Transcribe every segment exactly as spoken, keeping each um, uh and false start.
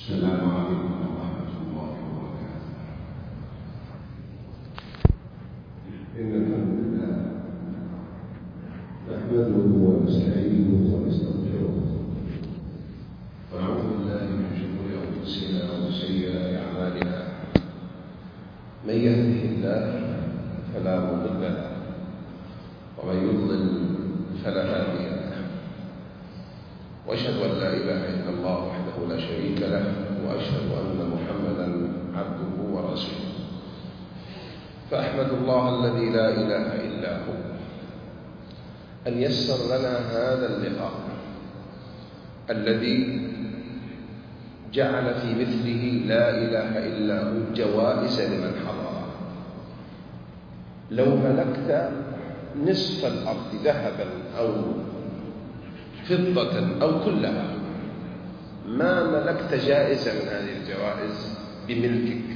السلام عليكم ورحمة الله وبركاته. إن الحمد لله نحمده ونستعينه ونستغفره ونعوذ بالله من شرور أنفسنا وسيئات أعمالنا. من يهده الله فلا مضل له ومن يضلل فلا هادي له، وأشهد أن لا إله إلا الله وحده لا شريك له، وأشهد أن محمدًا عبده ورسوله. فأحمد الله الذي لا إله إلا هو أن يسر لنا هذا اللقاء الذي جعل في مثله لا إله إلا هو جوائز لمن حضر. لو ملكت نصف الأرض ذهبًا أو فضة أو كلها ما ملكت جائزة من هذه الجوائز بملكك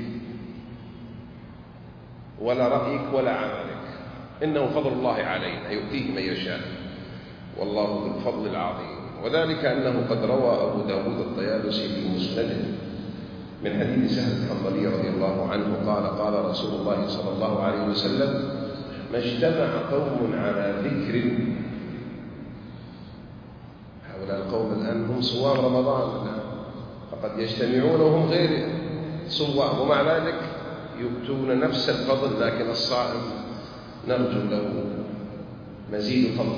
ولا رأيك ولا عملك، إنه فضل الله علينا يؤتيه من يشاء والله ذو الفضل العظيم. وذلك أنه قد روى أبو داود الطيالسي في مسنده من حديث سهل الحنظلي رضي الله عنه قال قال رسول الله صلى الله عليه وسلم: ما اجتمع قوم على ذكر. هؤلاء القوم الآن هم صوام رمضان، فقد يجتمعون وهم غير صوام، ومع ذلك يؤتون نفس الفضل، لكن الصائم نرجو له مزيد فضل.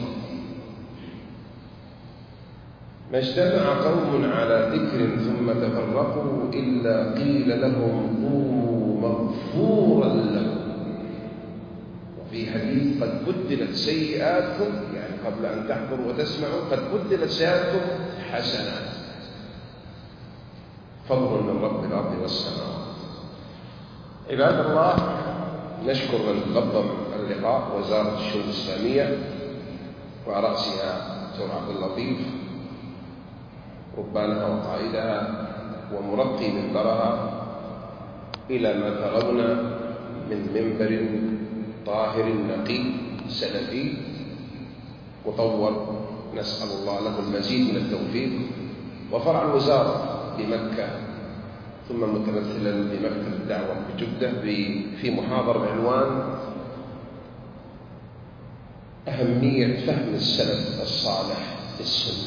ما اجتمع قوم على ذكر ثم تفرقوا إلا قيل لهم قوموا مغفورا لكم. وفي حديث: قد بدلت سيئاتكم، يعني قبل أن تحضروا وتسمعوا قد بدلت سيئاتكم حسنات. فضل من رب الأرض والسماوات. عباد الله، نشكر من نظم اللقاء وزارة الشؤون الإسلامية وعلى رأسها دكتور عبد اللطيف، ربانها وقائدها ومرقي منبرها، إلى ما ترون من منبر طاهر نقي سلفي مطور، نسأل الله له المزيد من التوفيق. وفرع الوزارة بمكة، ثم متمثلا بمكتب الدعوة بجدة في محاضرة بعنوان أهمية فهم السلف الصالح للسنة.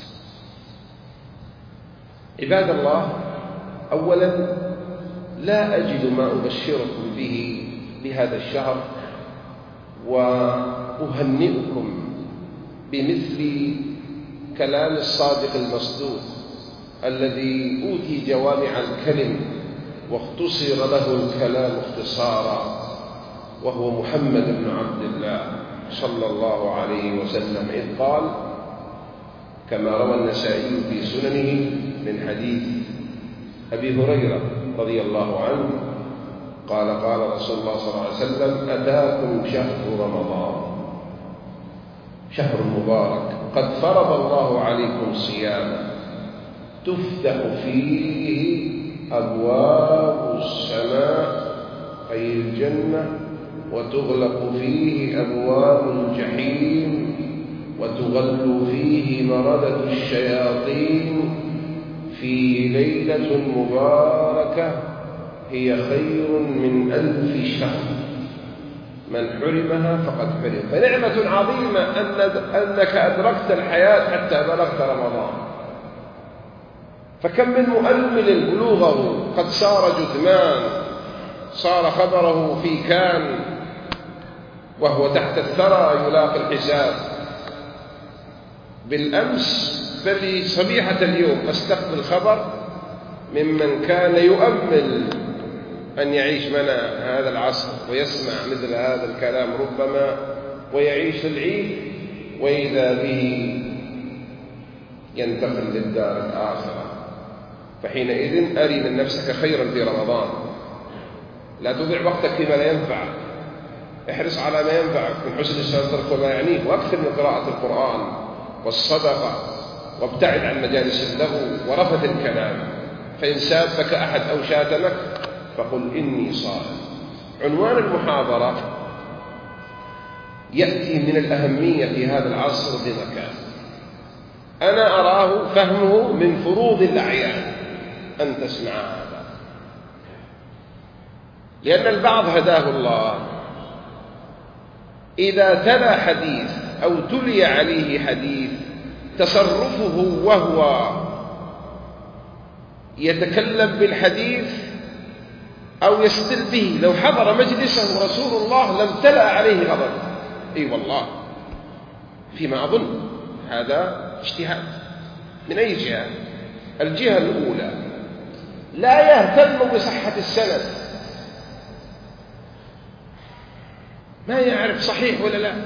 عباد الله، أولا لا أجد ما أبشركم به بهذا الشهر وأهنئكم بمثل كلام الصادق المصدوق الذي أوتي جوامع الكلم واختصر له الكلام اختصارا، وهو محمد بن عبد الله صلى الله عليه وسلم، إذ قال كما روى النسائي في سننه من حديث أبي هريرة رضي الله عنه قال قال رسول الله صلى الله عليه وسلم: أتاكم شهر رمضان شهر مبارك قد فرض الله عليكم صياما تفتح فيه أبواب السماء أي الجنة، وتغلق فيه أبواب الجحيم، وتغل فيه مردة الشياطين، في ليلة مباركة هي خير من ألف شهر، من حرمها فقد حرم. فنعمة عظيمة أنك أدركت الحياة حتى بلغت رمضان. فكم من مؤمل بلوغه قد صار جثمان، صار خبره في كان وهو تحت الثرى يلاقي الحساب. بالأمس بل صبيحة اليوم أستقبل خبر ممن كان يؤمل أن يعيش منا هذا العصر ويسمع مثل هذا الكلام ربما ويعيش العيد، وإذا به ينتقل للدار الآخرة. فحينئذ أري من نفسك خيرا في رمضان، لا تضيع وقتك فيما لا ينفع، احرص على ما ينفعك من حسن السلطة وما يعنيك، وأكثر من قراءة القرآن والصدقة، وابتعد عن مجالس اللغو ورفث الكلام. فإن سابك أحد أو شاتمك فقل إني صائم. عنوان المحاضرة يأتي من الأهمية في هذا العصر بمكان، أنا أراه فهمه من فروض الأعيان، أن تسمع هذا، لأن البعض هداه الله إذا تلا حديث أو تلي عليه حديث تصرفه وهو يتكلم بالحديث أو يستدل به لو حضر مجلسه رسول الله لم تلأ عليه غضب. أي والله فيما أظن هذا اجتهاد من أي جهة؟ الجهة الأولى لا يهتم بصحة السند، ما يعرف صحيح ولا لا،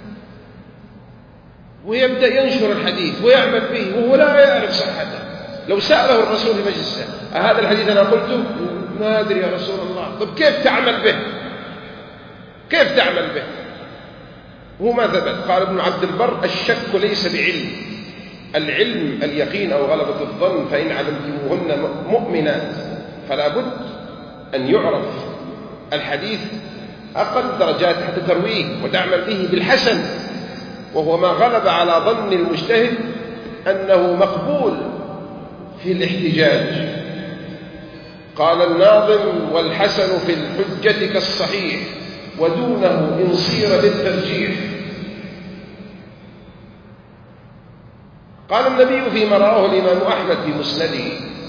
ويبدأ ينشر الحديث ويعمل به وهو لا يعرف صحته. لو سأله الرسول في مجلسه هذا الحديث أنا قلته؟ ما أدري يا رسول الله. طب كيف تعمل به؟ كيف تعمل به؟ هو ما ثبت. قال ابن عبد البر الشك ليس بعلم، العلم اليقين أو غلبة الظن، فإن علمتموهن مؤمنات فلا بد أن يعرف الحديث أقل درجات حتى ترويه وتعمل به بالحسن، وهو ما غلب على ظن المجتهد أنه مقبول في الاحتجاج. قال الناظم والحسن في الحجة كالصحيح ودونه إن صير للترجيح. قال النبي فيما رواه الإمام أحمد في مسنده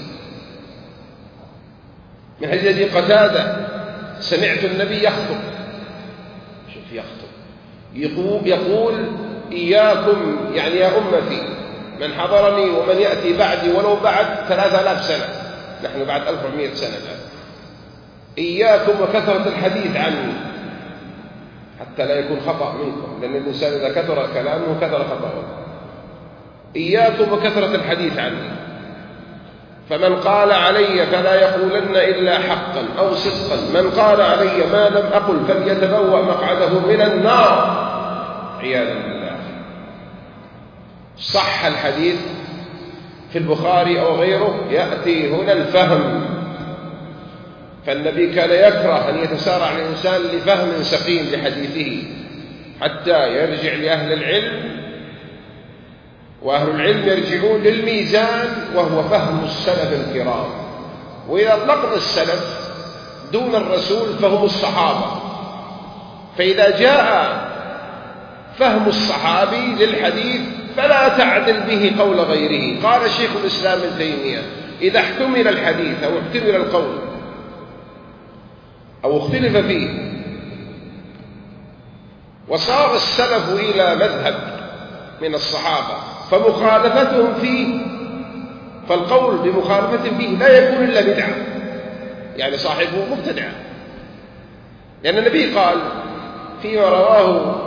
من حديث قتادة سمعت النبي يخطب، شوف يخطب يقول, يقول إياكم يعني يا أمتي من حضرني ومن يأتي بعدي ولو بعد ثلاثة آلاف سنة، نحن بعد ألف ومئة سنة الآن، إياكم وكثرة الحديث عني حتى لا يكون خطأ منكم، لأن الإنسان إذا كثر كلامه كثر خطأه. إياكم وكثرة الحديث عني، فمن قال علي فلا يقولن إلا حقا أو صدقا، من قال علي ما لم أقل فليتبوأ مقعده من النار عياذا بالله. صح الحديث في البخاري أو غيره يأتي هنا الفهم، فالنبي كان يكره أن يتسارع الإنسان لفهم سقيم لحديثه حتى يرجع لأهل العلم، وأهل العلم يرجعون للميزان وهو فهم السلف الكرام. وإذا أطلقنا السلف دون الرسول فهم الصحابة، فإذا جاء فهم الصحابي للحديث فلا تعدل به قول غيره. قال شيخ الإسلام ابن تيمية إذا احتمل الحديث أو احتمل القول أو اختلف فيه وصار السلف إلى مذهب من الصحابة فمخالفتهم فيه، فالقول بمخالفتهم فيه لا يكون إلا بدعة، يعني صاحبه مبتدع، لأن النبي قال فيما رواه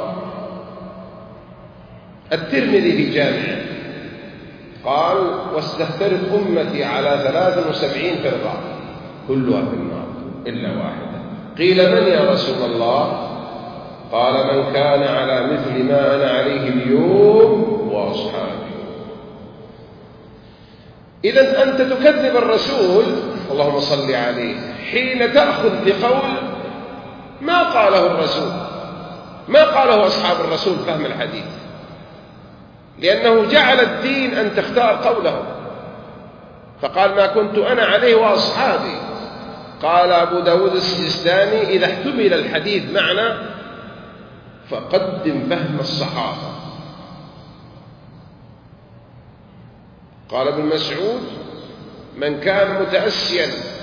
الترمذي في جامعه قال واستفترق أمتي على ثلاث وسبعين فرقة كلها في النار إلا واحدة. قيل من يا رسول الله؟ قال من كان على مثل ما أنا عليه اليوم وأصحابي. إذن أنت تكذب الرسول اللهم صل عليه حين تأخذ بقول ما قاله الرسول، ما قاله أصحاب الرسول فهم الحديث، لأنه جعل الدين أن تختار قوله، فقال ما كنت أنا عليه وأصحابي. قال أبو داود السجستاني إذا احتمل الحديث معنا فقدم فهم الصحابة. قال ابن مسعود من كان متأسيا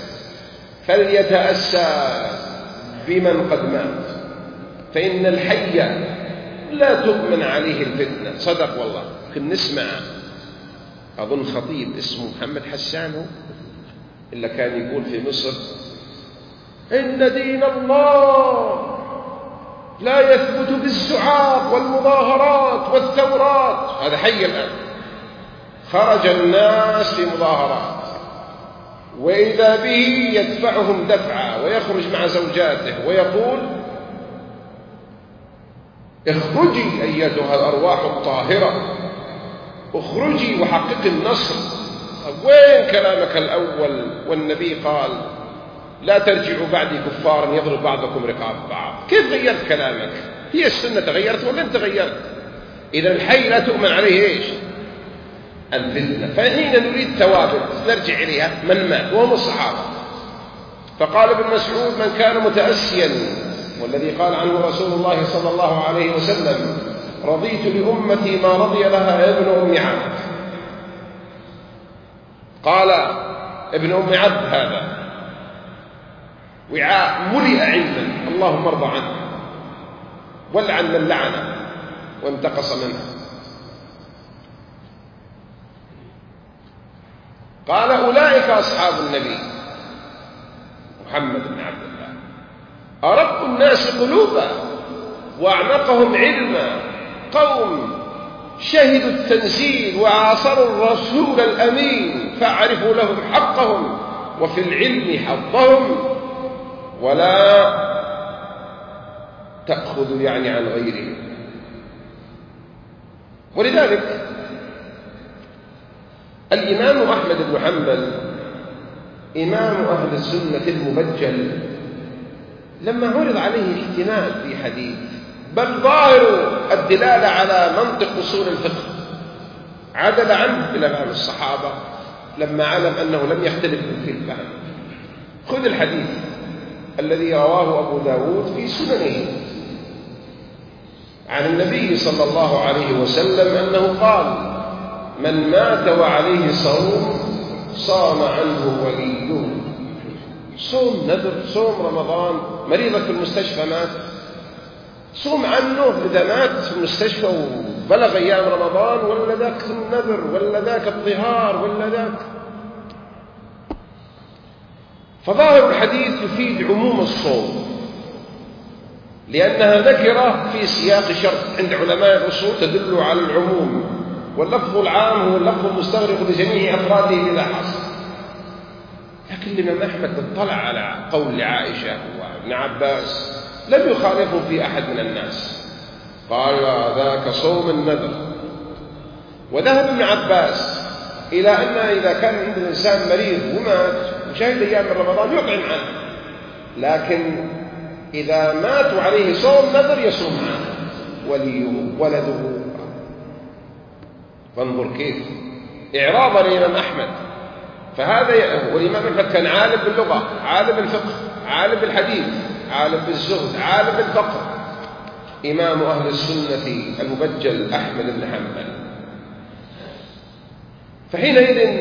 فليتأسى بمن قد مات فإن الحي لا تؤمن عليه الفتنة. صدق والله. كنا نسمع أظن خطيب اسمه محمد حسان هو إلا كان يقول في مصر إن دين الله لا يثبت بالزعاق والمظاهرات والثورات. هذا حي الآن. خرج الناس في مظاهرات وإذا به يدفعهم دفعة ويخرج مع زوجاته ويقول اخرجي أيتها الأرواح الطاهرة، اخرجي وحقق النصر. وين كلامك الأول والنبي قال لا ترجعوا بعدي كفارا يضرب بعضكم رقاب بعض؟ كيف غيرت كلامك؟ هي السنة تغيرت ولا انت غيرت؟ إذا الحي لا تؤمن عليه إيش؟ الفتنة. فحين نريد ثوابت نرجع إليها من مات وهم الصحابة. فقال ابن مسعود: من كان متأسيا، والذي قال عنه رسول الله صلى الله عليه وسلم: رضيت لأمتي ما رضي لها ابن أم عبد. قال ابن أم عبد هذا وعاء ملئ علما، اللهم ارض عنه ولعن من لعنه وانتقص منه. قال: أولئك أصحاب النبي محمد بن عبد الله، أرق الناس قلوبا وأعمقهم علما، قوم شهدوا التنزيل وعاصروا الرسول الأمين، فاعرفوا لهم حقهم وفي العلم حظهم، ولا تأخذوا يعني عن غيرهم. ولذلك الإمام أحمد بن حنبل إمام أهل السنة المبجل لما عرض عليه احتمال في حديث بل ظاهر الدلالة على منطق أصول الفقه عدل عنه إلى فهم الصحابة لما علم أنه لم يختلف في الفهم. خذ الحديث الذي رواه أبو داود في سننه عن النبي صلى الله عليه وسلم أنه قال: من مات وعليه صوم صام عنه وليه. صوم نذر، صوم رمضان، مريضك في المستشفى مات، صوم عنه إذا مات في المستشفى وبلغ أيام رمضان، ولا ذاك النذر ولا ذاك الطهار ولا ذاك. فظاهر الحديث يفيد عموم الصوم، لأنها ذكرة في سياق شرط عند علماء الأصول تدل على العموم، واللفظ العام هو اللفظ المستغرق لجميع أفراده بلا حصر. لكن الإمام أحمد اطلع على قول عائشة وابن عباس لم يخالفه في أحد من الناس، قال: ذاك صوم النذر. وذهب ابن عباس إلى أن إذا كان عند الإنسان مريض ومات وشهد أيام من رمضان يطعم عنه، لكن إذا مات وعليه صوم نذر يصوم عنه وليه ولده. فانظر كيف إعراضا للإمام أحمد. فهذا والإمام أحمد كان عالم باللغة، عالم بالفقه، عالم بالحديث، عالم بالزهد، عالم بالفقه، إمام أهل السنة المبجل أحمد بن حنبل. فحينئذ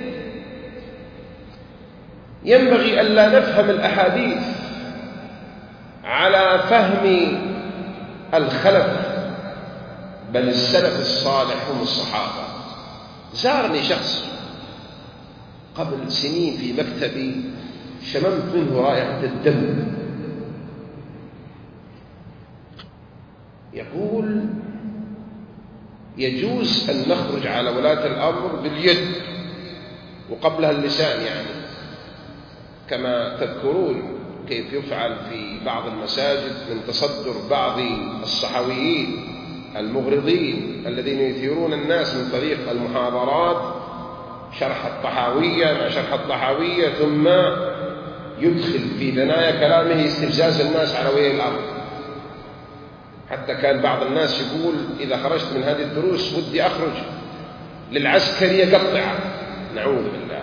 ينبغي ألا نفهم الأحاديث على فهم الخلف، بل السلف الصالح هم الصحابة. زارني شخص قبل سنين في مكتبي، شممت منه رائحة الدم، يقول: يجوز أن نخرج على ولاة الأمر باليد وقبلها اللسان، يعني كما تذكرون كيف يفعل في بعض المساجد من تصدر بعض الصحويين المغرضين الذين يثيرون الناس من طريق المحاضرات، شرح الطحاوية مع شرح الطحاوية، ثم يدخل في ثنايا كلامه استفزاز الناس على ولي الأمر. حتى كان بعض الناس يقول: إذا خرجت من هذه الدروس ودي أخرج للعسكرية قطعة، نعوذ بالله.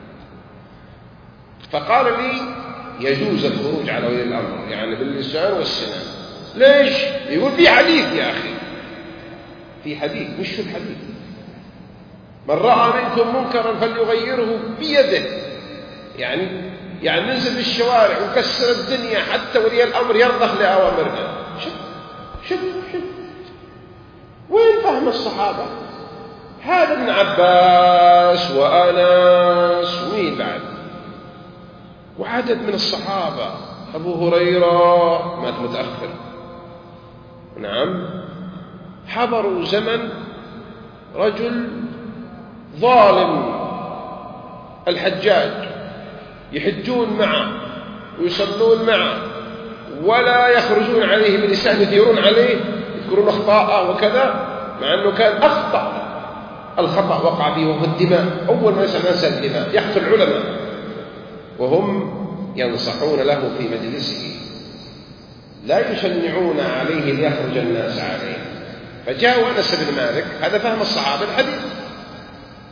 فقال لي: يجوز الخروج على ولي الأمر يعني باللسان والسنان. ليش؟ يقول: في حديث يا أخي، في حديث. مش في الحديث: من رأى منكم منكرا فليغيره بيده. يعني يعني ننزل بالشوارع وكسر الدنيا حتى ولي الأمر يرضخ لأوامرنا. شوف شوف شوف وين فهم الصحابة؟ هذا ابن عباس وأنس ومين بعد وعدد من الصحابة. أبو هريرة مات متأخر، نعم. حضروا زمن رجل ظالم الحجاج، يحجون معه ويصلون معه ولا يخرجون عليه بلسان، يثيرون عليه، يذكرون أخطاءه وكذا، مع أنه كان أخطأ الخطأ وقع فيه وهو الدماء. أول ما يسمع ناس الدماء يقتل العلماء وهم ينصحون له في مجلسه، لا يشنعون عليه ليخرج الناس عليه. فجاءوا أنس بن مالك، هذا فهم الصحابة الحديث،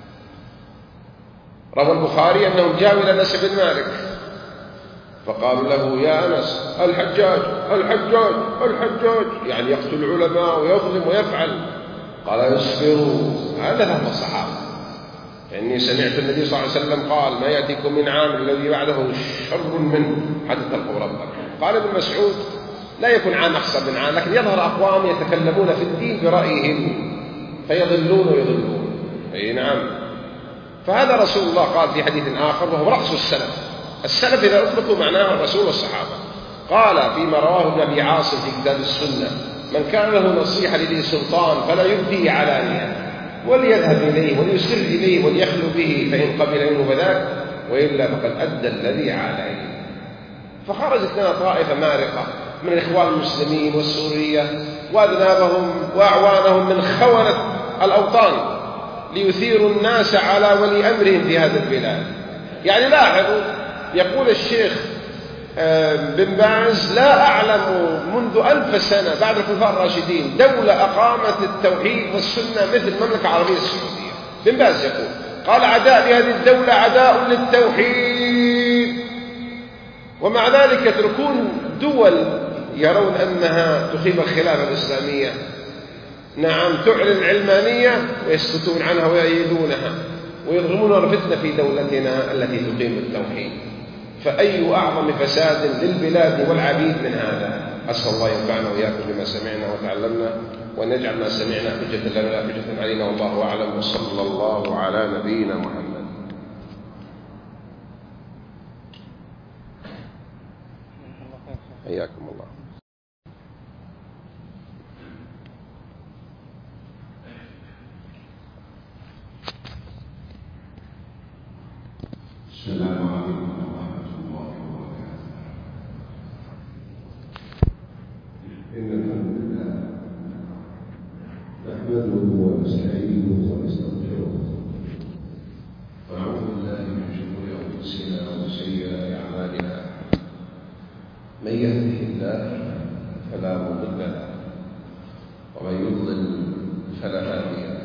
روى البخاري أنهم جاءوا إلى أنس بن مالك فقالوا له يا أنس الحجاج الحجاج الحجاج، يعني يقتل العلماء ويظلم ويفعل. قال اصبروا، هذا فهم الصحابة. إني سمعت النبي صلى الله عليه وسلم قال ما يأتيكم من عام الذي بعده شر منه حتى تلقوا ربكم. قال ابن مسعود لا يكون عام أحسن من عام، لكن يظهر أقوام يتكلمون في الدين برأيهم فيضلون ويضلون. أي نعم. فهذا رسول الله قال في حديث آخر وهو رأس السلف. السلف إذا أطلقوا معناه الرسول والصحابة. قال فيما رواه ابن أبي عاصم في كتاب السنة من كان له نصيحة لذي سلطان فلا يبدي علانية وليذهب إليه وليسر إليه وليخلو به فإن قبل منه فذاك وإلا فقد أدى الذي عليه. فخرجت لنا طائفة مارقة من الإخوان المسلمين والسورية وأذنابهم وأعوانهم من خونة الأوطان ليثيروا الناس على ولي أمرهم في هذا البلاد. يعني لاحظوا، يقول الشيخ بن باز لا أعلم منذ ألف سنة بعد الخلفاء الراشدين دولة أقامت التوحيد والسنة مثل المملكة العربية السعودية. بن باز يقول قال عداء لهذه الدولة عداء للتوحيد، ومع ذلك يتركون دول يرون أنها تخيب الخلافة الإسلامية، نعم، تعلن العلمانية ويسكتون عنها ويأيدونها ويضرمون الفتنة في دولتنا التي تقيم التوحيد. فأي أعظم فساد للبلاد والعبيد من هذا؟ أسأل الله ينفعنا وإياكم بما سمعنا وتعلمنا وأن يجعل ما سمعنا حجة لنا لا حجة علينا، والله أعلم، وصلى الله على نبينا محمد. حياكم الله. السلام عليكم ورحمة الله وبركاته. إن الحمد لله نحمده ونستعينه ونستغفره ونعوذ بالله من شرور أنفسنا وسيئات أعمالنا. من يهده الله فلا مضل له ومن يضلل فلا هادي له،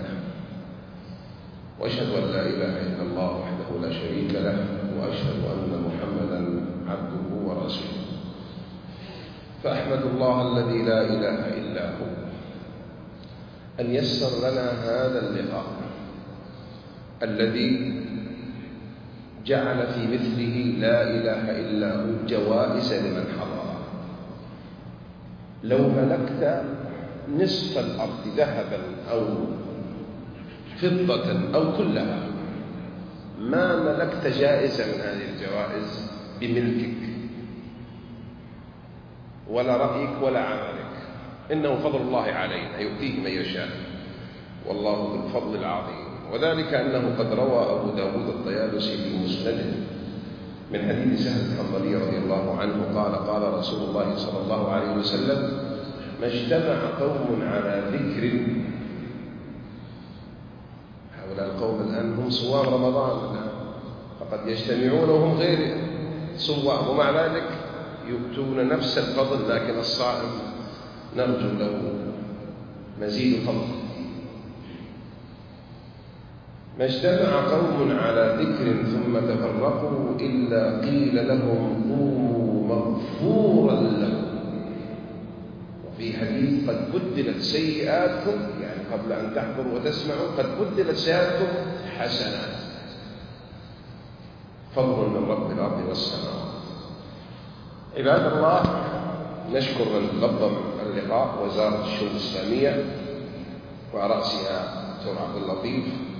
وأشهد أن لا إله إلا الله وحده لا شريك له، وأشهد أن محمدًا عبده ورسوله. فأحمد الله الذي لا إله إلا هو أن يسر لنا هذا اللقاء الذي جعل في مثله لا إله إلا هو جوائز لمن حضر. لو ملكت نصف الأرض ذهبًا أو فضة أو كلها ما ملكت جائزة من هذه الجوائز بملكك ولا رأيك ولا عملك، إنه فضل الله علينا يؤتيه من يشاء والله ذو الفضل العظيم. وذلك أنه قد روى أبو داود الطيالسي في مسنده من حديث سهل الحنظلي رضي الله عنه قال قال رسول الله صلى الله عليه وسلم ما اجتمع قوم على ذكر، هؤلاء القوم الآن هم صوام رمضان فقد يجتمعون وهم غير صوام، ومع ذلك يؤتون نفس الفضل، لكن الصائم نرجو له مزيد فضل. ما اجتمع قوم على ذكر ثم تفرقوا إلا قيل لهم قوموا مغفورا لكم. وفي حديث قد بدلت سيئاتكم، يعني قبل أن تحضروا وتسمعوا قد بدلت سيئاتكم حسنات. فضل من رب الأرض والسماوات. عباد الله، نشكر من نظم اللقاء وزارة الشؤون الإسلامية ورأسها دكتور عبد اللطيف،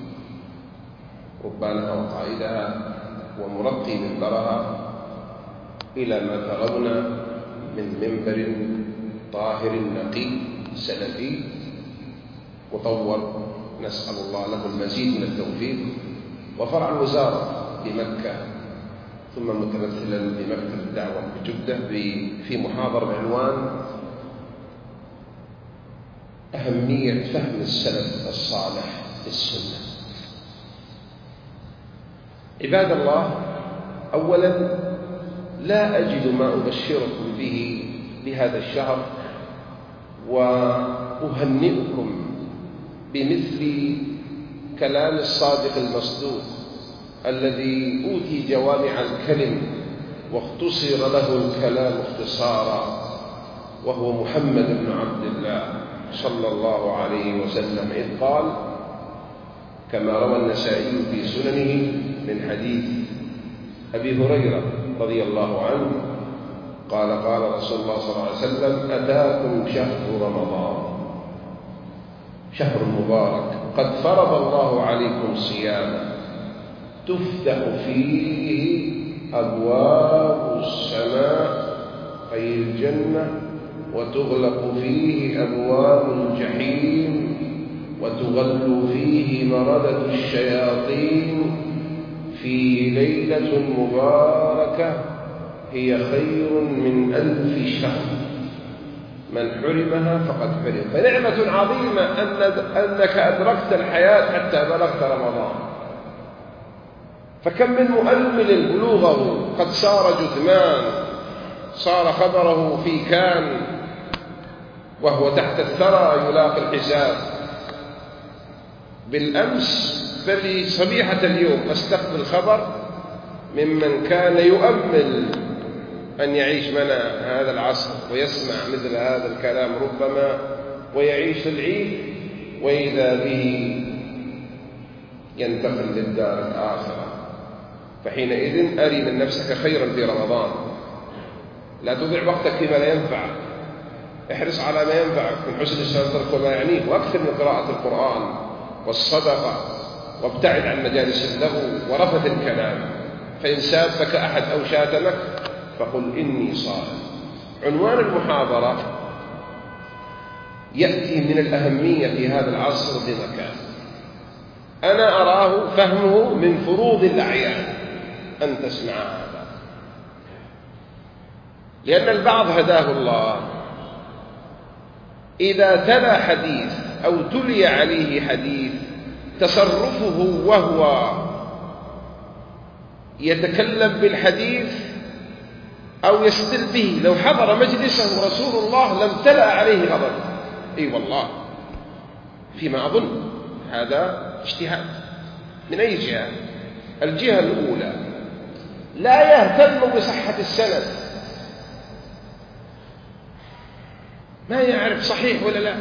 ربانها وقائدها ومرقي منبرها، إلى ما ترون من منبر طاهر نقي سلفي مطور، نسأل الله له المزيد من التوفيق. وفرع الوزارة بمكة، ثم متمثلا بمكتب الدعوة بجدة في محاضرة بعنوان أهمية فهم السلف الصالح للسنة. عباد الله، أولا لا أجد ما أبشركم به بهذا الشهر وأهنئكم بمثل كلام الصادق المصدوق الذي أوتي جوامع الكلم واختصر له الكلام اختصارا، وهو محمد بن عبد الله صلى الله عليه وسلم، إذ قال كما روى النسائي في سننه من حديث أبي هريرة رضي الله عنه قال قال رسول الله صلى الله عليه وسلم: أتاكم شهر رمضان شهر مبارك قد فرض الله عليكم صياما تفتح فيه أبواب السماء أي الجنة، وتغلق فيه أبواب الجحيم، وتغل فيه مردة الشياطين، في ليلة مباركة هي خير من ألف شهر، من حرمها فقد حرم. فنعمة عظيمة أنك أدركت الحياة حتى بلغت رمضان. فكم من مؤمل بلوغه قد صار جثمان، صار خبره في كان وهو تحت الثرى يلاقي الحساب. بالأمس بل صبيحة اليوم أستقبل خبر ممن كان يؤمل أن يعيش منا هذا العصر ويسمع مثل هذا الكلام ربما ويعيش العيد، وإذا به ينتقل للدار الآخرة. فحينئذ أري من نفسك خيرا في رمضان، لا تضيع وقتك فيما لا ينفع، احرص على ما ينفعك من حسن السلام وما يعنيك، واكثر من قراءة القرآن والصدقة، وابتعد عن مجالس اللغو ورفث الكلام. فإن سابك أحد أو شاتمك فقل إني صائم. عنوان المحاضرة يأتي من الأهمية في هذا العصر بمكان، أنا أراه فهمه من فروض الأعيان أن تسمع هذا، لأن البعض هداه الله إذا تلا حديث أو تلي عليه حديث تصرفه وهو يتكلم بالحديث أو يستل به، لو حضر مجلسه رسول الله لم تلأ عليه غضب. أي والله، فيما أظن هذا اجتهاد. من أي جهة؟ الجهة الأولى لا يهتم بصحة السند، ما يعرف صحيح ولا لا،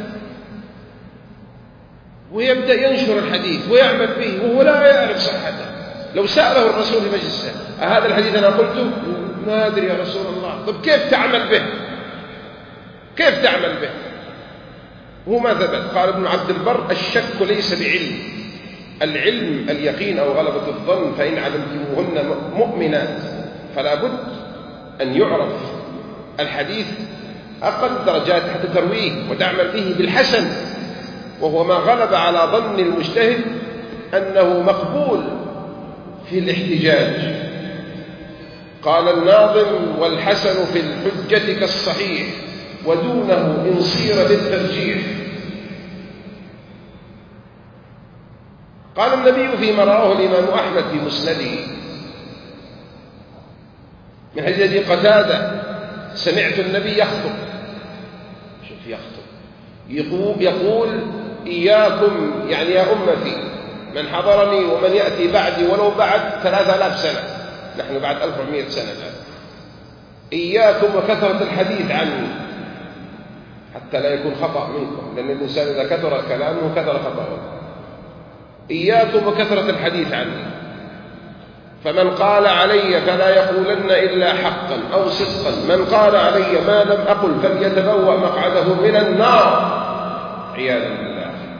ويبدأ ينشر الحديث ويعمل به وهو لا يعرف صحته. لو سأله الرسول في مجلسه: هذا الحديث أنا قلته؟ ما أدري يا رسول الله. طب كيف تعمل به؟ كيف تعمل به؟ هو ما ثبت. قال ابن عبد البر: الشك ليس بعلم، العلم اليقين أو غلبة الظن، فإن علمتموهن مؤمنات فلا بد أن يعرف الحديث أقل درجات حتى ترويه وتعمل به بالحسن، وهو ما غلب على ظن المجتهد أنه مقبول في الاحتجاج. قال الناظم: والحسن في الحجة كالصحيح ودونه إن صير للترجيح. قال النبي فيما رواه الإمام أحمد في مسنده من حديث قتادة: سمعت النبي يخطب، شوف يخطب، يقول, يقول إياكم، يعني يا أمتي، من حضرني ومن يأتي بعدي ولو بعد ثلاثة آلاف سنة، نحن بعد ألف ومئة سنة الآن، إياكم وكثرة الحديث عني، حتى لا يكون خطأ منكم، لأن الإنسان إذا كثر كلامه كثر خطأه. إياكم وكثرة الحديث عني، فمن قال علي فلا يقولن إلا حقا أو صدقا، من قال علي ما لم أقل فليتبوأ مقعده من النار، عياذا بالله.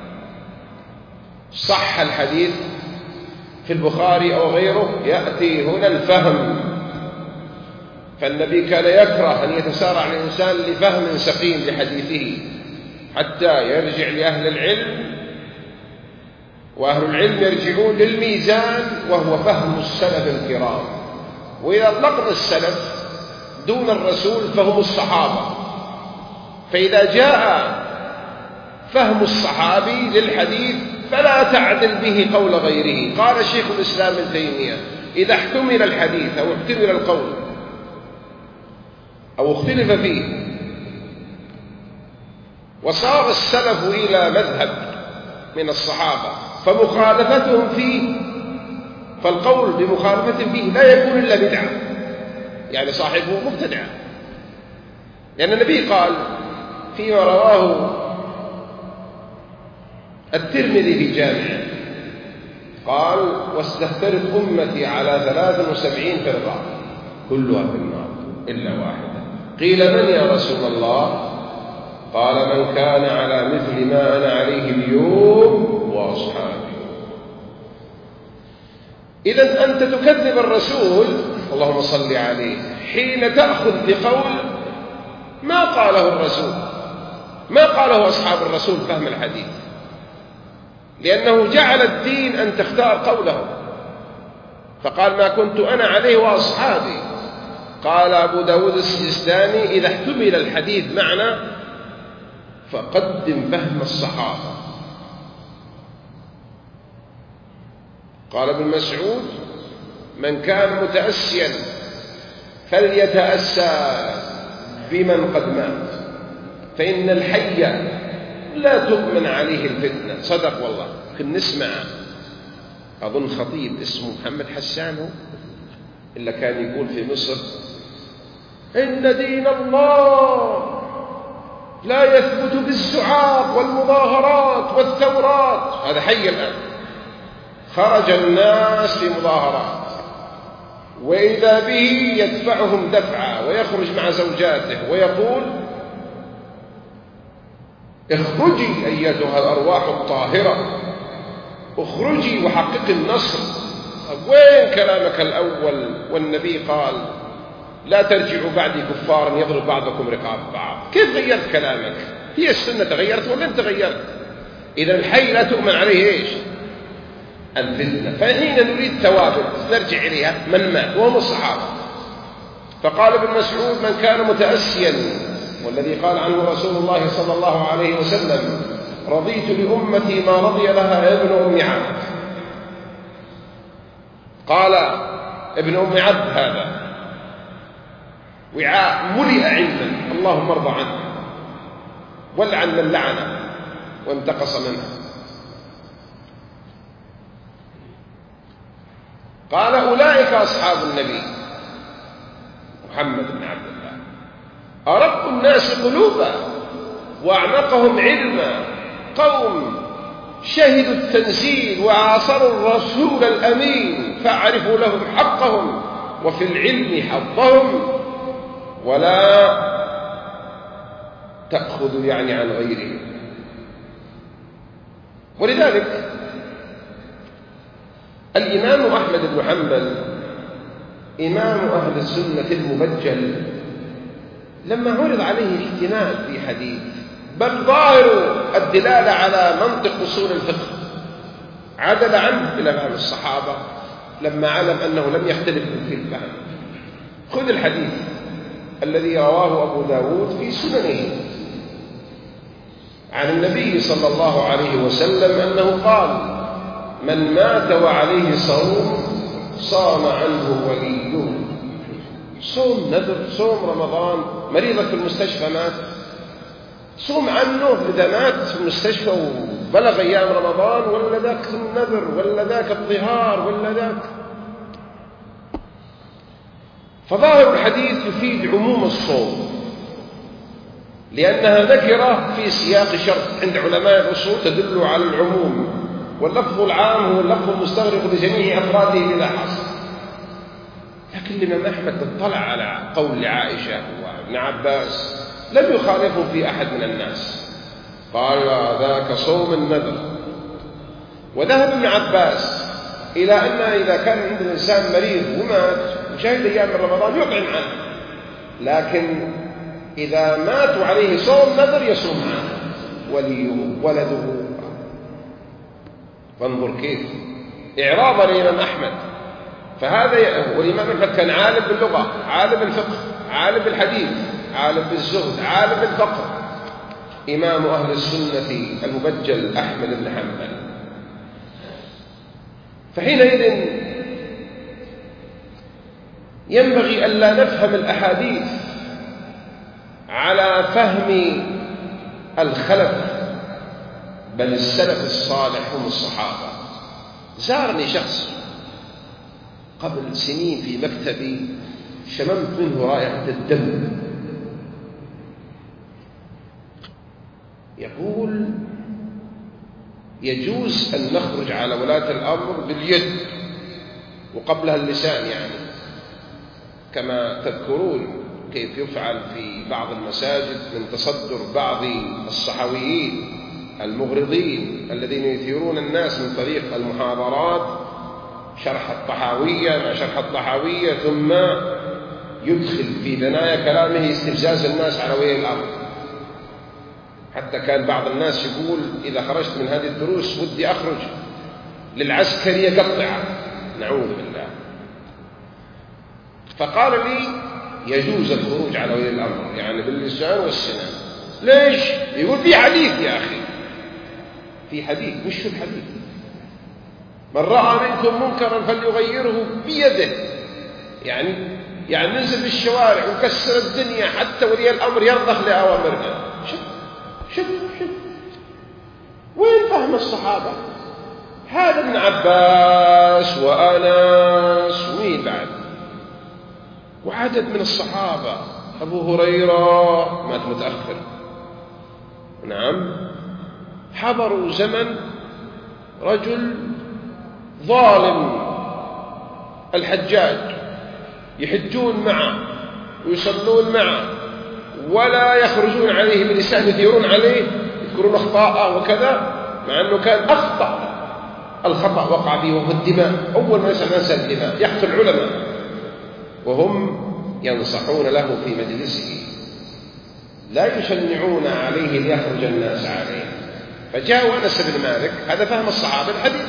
صح الحديث في البخاري أو غيره، يأتي هنا الفهم. فالنبي كان يكره أن يتسارع الإنسان لفهم سقيم لحديثه حتى يرجع لأهل العلم، وأهل العلم يرجعون للميزان وهو فهم السلف الكرام. وإذا أطلقنا السلف دون الرسول فهم الصحابة، فإذا جاء فهم الصحابي للحديث فلا تعدل به قول غيره. قال شيخ الإسلام ابن تيمية: إذا احتمل الحديث أو احتمل القول أو اختلف فيه وصار السلف إلى مذهب من الصحابة فمخالفتهم فيه فالقول بمخالفة فيه لا يكون إلا بدعة، يعني صاحبه مبتدع، لأن النبي قال فيما رواه الترمذي في جامعه قال: واستفترق أمتي على ثلاث وسبعين فرقة كلها في النار إلا واحدة. قيل: من يا رسول الله؟ قال: من كان على مثل ما أنا عليه اليوم وأصحابي. إذن أنت تكذب الرسول اللهم صل عليه حين تأخذ بقول ما قاله الرسول، ما قاله أصحاب الرسول فهم الحديث، لأنه جعل الدين أن تختار قوله، فقال: ما كنت أنا عليه وأصحابي. قال أبو داود السجستاني: إذا احتمل الحديث معنا فقدم فهم الصحابة. قال ابن مسعود: من كان متأسيا فليتأسى بمن قد مات، فإن الحي لا تؤمن عليه الفتنة. صدق والله. كنا نسمع أظن خطيب اسمه محمد حسان هو إلا كان يقول في مصر: إن دين الله لا يثبت بالزعاق والمظاهرات والثورات. هذا حي الآن، خرج الناس في مظاهرات وإذا به يدفعهم دفعة ويخرج مع زوجاته ويقول: اخرجي أيتها الأرواح الطاهرة، اخرجي وحققي النصر. وين كلامك الأول؟ والنبي قال: لا ترجعوا بعدي كفارا يضرب بعضكم رقاب بعض. كيف غيرت كلامك؟ هي السنة تغيرت ولا انت غيرت؟ إذا الحي لا تؤمن عليه إيش؟ الفتنة. فحين نريد ثوابت نرجع إليها من مات وهم الصحابة. فقال ابن مسعود: من كان متأسيا، والذي قال عنه رسول الله صلى الله عليه وسلم: رضيت لأمتي ما رضي لها ابن أم عبد. قال ابن أم عبد هذا وعاء ملئ علما، اللهم ارضى عنه والعن من لعنه وانتقص منه. قال: أولئك أصحاب النبي محمد بن عبد الله، أرق الناس قلوبا وأعمقهم علما، قوم شهدوا التنزيل وعاصروا الرسول الأمين فاعرفوا لهم حقهم وفي العلم حظهم ولا تأخذوا يعني عن غيرهم. ولذلك الإمام أحمد بن حنبل إمام أهل السنة المبجل لما عرض عليه احتمال في حديث بل ظاهر الدلالة على منطق أصول الفقه عدل عنه إلى فهم الصحابة لما علم أنه لم يختلف في الفهم. خذ الحديث الذي رواه أبو داود في سننه عن النبي صلى الله عليه وسلم أنه قال: من مات وعليه صوم صام عنه وليه. صوم نذر، صوم رمضان، مريضك في المستشفى مات، صوم عنه إذا مات في المستشفى وبلغ أيام رمضان، ولا ذاك النذر ولا ذاك الظهار ولا ذاك. فظاهر الحديث يفيد عموم الصوم لأنها ذكرة في سياق شرط عند علماء الأصول تدل على العموم، واللفظ العام هو اللفظ المستغرق لجميع أفراده بلا حصر. لكن الإمام أحمد اطلع على قول عائشة وابن عباس لم يخالفه في أحد من الناس، قال: ذاك صوم النذر. وذهب ابن عباس إلى أن إذا كان عند الإنسان مريض ومات وشهد أيام رمضان يطعم عنه، لكن إذا مات عليه صوم نذر يصوم عنه وليه ولده. فانظر كيف إعراضا للإمام أحمد. فهذا والإمام أحمد كان عالم باللغة، عالم بالفقه، عالم بالحديث، عالم بالزهد، عالم بالفقه، إمام أهل السنة المبجل أحمد بن حنبل. فحينئذ ينبغي ألا نفهم الأحاديث على فهم الخلف، بل السلف الصالح هم الصحابة. زارني شخص قبل سنين في مكتبي شممت منه رائحة الدم. يقول يجوز أن نخرج على ولاة الأمر باليد وقبلها اللسان، يعني كما تذكرون كيف يفعل في بعض المساجد من تصدر بعض الصحويين المغرضين الذين يثيرون الناس من طريق المحاضرات شرح الطحاوية مع شرح الطحاوية، ثم يدخل في ثنايا كلامه استفزاز الناس على ولي الأمر. حتى كان بعض الناس يقول إذا خرجت من هذه الدروس ودي أخرج للعسكرية قطعة، نعوذ بالله. فقال لي يجوز الخروج على ولي الأمر يعني باللسان والسنان. ليش؟ يقول في حديث يا أخي، في حديث. مش في الحديث من رأى منكم منكرا فليغيره بيده، يعني يعني ننزل بالشوارع ونكسر الدنيا حتى ولي الأمر يرضخ لأوامرنا. شوف شوف شوف وين فهم الصحابة؟ هذا ابن عباس وأنس ومين بعد وعدد من الصحابة، أبو هريرة مات متأخر، نعم، حضروا زمن رجل ظالم الحجاج، يحجون معه ويصلون معه ولا يخرجون عليه بلسان، يثيرون عليه يذكرون أخطاءه وكذا، مع أنه كان أخطأ الخطأ وقع فيه وهو الدماء. أول ما يسمى ناس الدماء يقتل العلماء وهم ينصحون له في مجلسه، لا يشنعون عليه ليخرج الناس عليه. فجاءوا أنس بن مالك، هذا فهم الصحابة الحديث.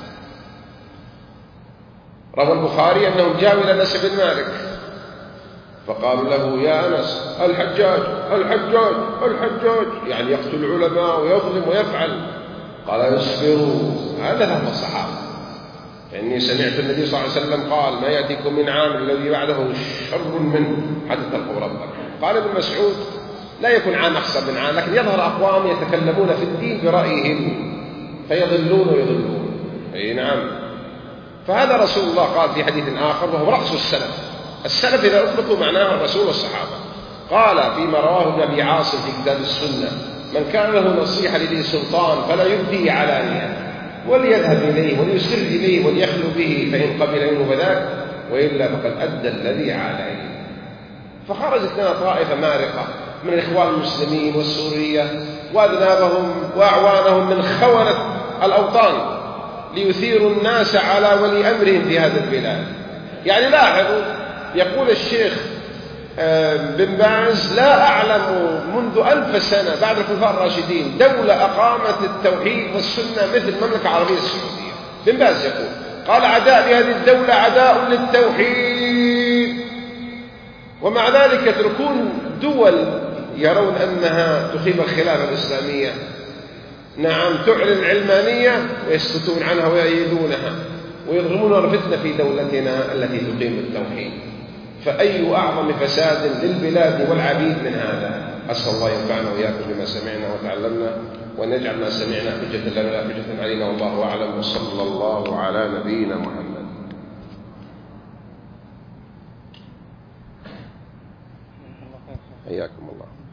روى البخاري أنهم جاءوا إلى أنس بن مالك فقالوا له يا أنس الحجاج الحجاج الحجاج، يعني يقتل العلماء ويظلم ويفعل. قال اصبروا، هذا فهم الصحابة. فإني سمعت النبي صلى الله عليه وسلم قال ما يأتيكم من عام الذي بعده شر منه حتى تلقوا ربكم. قال ابن مسعود لا يكون عام أخسر من عام، لكن يظهر أقوام يتكلمون في الدين برأيهم فيضلون ويضلون. أي نعم. فهذا رسول الله قال في حديث آخر وهو رأس السلف. السلف إذا أطلقوا معناه الرسول والصحابة. قال فيما رواه ابن أبي عاصم في كتاب السنة من كان له نصيحة لذي سلطان فلا يبدي علانية وليذهب إليه وليسر إليه وليخلو به، فإن قبل منه فذاك وإلا فقد أدى الذي عليه. فخرجت لنا طائفة مارقة من الإخوان المسلمين والسورية وأذنابهم وأعوانهم من خونة الأوطان ليثيروا الناس على ولي أمرهم في هذا البلاد. يعني لاحظوا، يقول الشيخ بن باز لا أعلم منذ ألف سنة بعد الخلفاء الراشدين دولة أقامت التوحيد والسنة مثل المملكة العربية السعودية. بن باز يقول قال عداء لهذه الدولة عداء للتوحيد، ومع ذلك يتركون دول يرون أنها تخيب الخلافة الإسلامية، نعم، تعلن العلمانية ويسكتون عنها ويأيدونها ويضرمون الفتنة في دولتنا التي تقيم التوحيد. فأي أعظم فساد للبلاد والعبيد من هذا؟ أسأل الله ينفعنا وإياكم بما سمعنا وتعلمنا، وأن يجعل ما سمعنا حجة لنا لا حجة علينا، والله أعلم، وصلى الله على نبينا محمد. حياكم الله.